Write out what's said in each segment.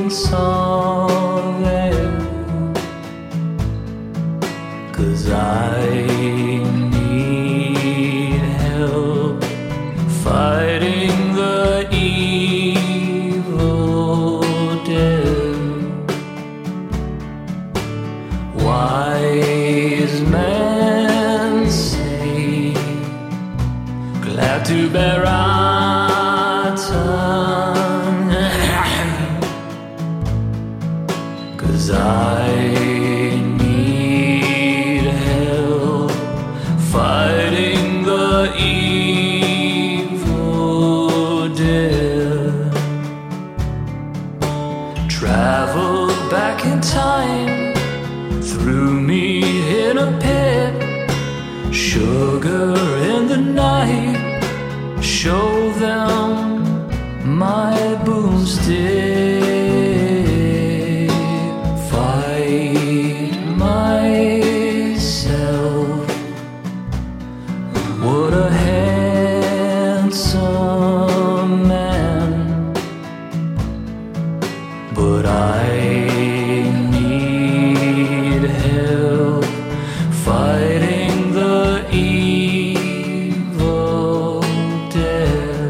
solving, 'cause I need help fighting the evil dead. Wise men say, glad to bear our tongue, 'cause I need help fighting the evil dead. Traveled back in time, threw me in a pit, sugar in the night, show them my boomstick. Fight myself, what a handsome man, but I need help fighting the evil dead.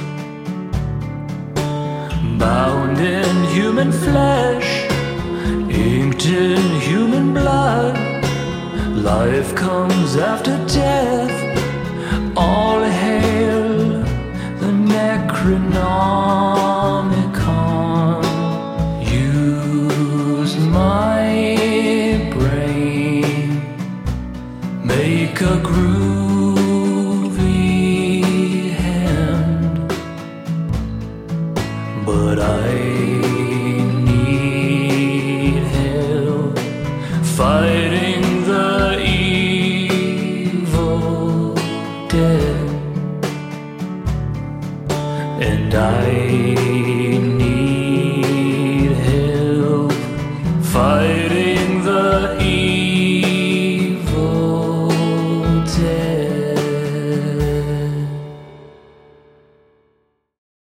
Bound in human flesh, inked in human blood, life comes after death. All hail the Necronomicon.